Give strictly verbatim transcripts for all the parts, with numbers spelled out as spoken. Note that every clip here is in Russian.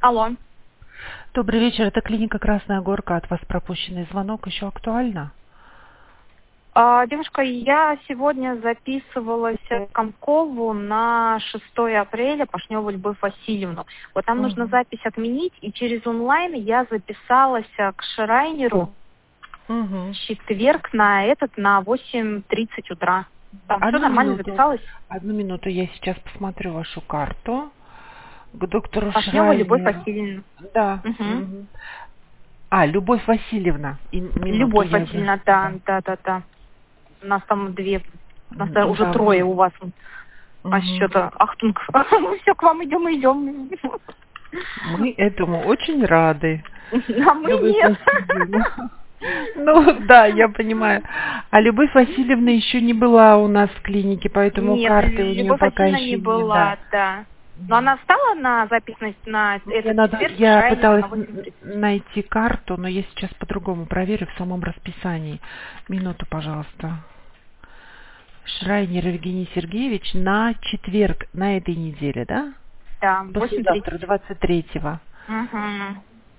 Алло. Добрый вечер, это клиника Красная Горка. От вас пропущенный звонок еще актуально? А, девушка, я сегодня записывалась в Комкову на шестое апреля Пашневу Любовь Васильевну. Вот там нужно Угу. запись отменить, и через онлайн я записалась к Шрайнеру Угу. в четверг на этот, на восемь тридцать утра. Там все Одну нормально минуту. записалась? Одну минуту, я сейчас посмотрю вашу карту. К доктору Пашнева Любовь Шрайнеру. Васильевна. Да. Угу. Мгм. А, Любовь Васильевна. И минуту Любовь я Васильевна, за- да, да, да, да. У нас там две, у нас да, уже Да, трое вы- у вас. А Мгм. что-то, ахтунг, мы все к вам идем, идем. Мы этому очень рады. А мы Любовь нет. Васильевна. Ну да, я понимаю. А Любовь Васильевна еще не была у нас в клинике, поэтому Нет, карты у нее Любовь пока Васильевна еще не не, да. была, да. Но она встала на запись на, на Мне этот надо, четверг я Шрайнера пыталась на восемь н- тридцать. найти карту, но я сейчас по-другому проверю в самом расписании. Минуту, пожалуйста. Шрайнер Евгений Сергеевич на четверг, на этой неделе, да? Да, восемь Послезавтра, тридцать. двадцать третьего. Угу.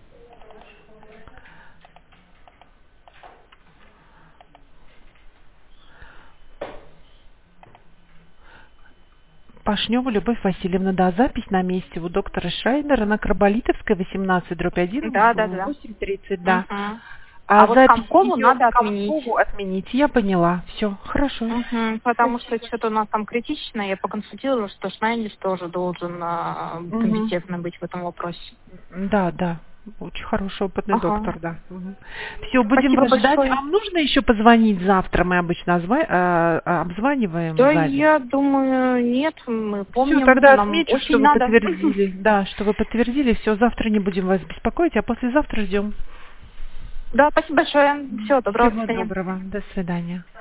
Пашнева Любовь Васильевна, да, запись на месте у доктора Шрайнера на Карболитовской, восемнадцать, дробь один, Да, да, в да. восемь тридцать, да. Угу. А А вот запись Комкову ее надо в отменить. Комкову отменить, я поняла. Все, хорошо. Угу. Потому что что-то у нас там критично. Я поконсультировала, что Шнайнер тоже должен а, Мгм. компетентным быть в этом вопросе. Да, да. Очень хороший, опытный Ага. доктор, да. Все, будем Спасибо вас ждать. большое. Вам нужно еще позвонить завтра? Мы обычно озва- э, э, обзваниваем Да, в зале. я думаю, нет, мы Все, помним, тогда нам отмечу, что очень вы надо. подтвердили. Да, что вы подтвердили. Все, завтра не будем вас беспокоить, а послезавтра ждем. Да, спасибо большое. Всего доброго, до Всего свидания. доброго. До свидания.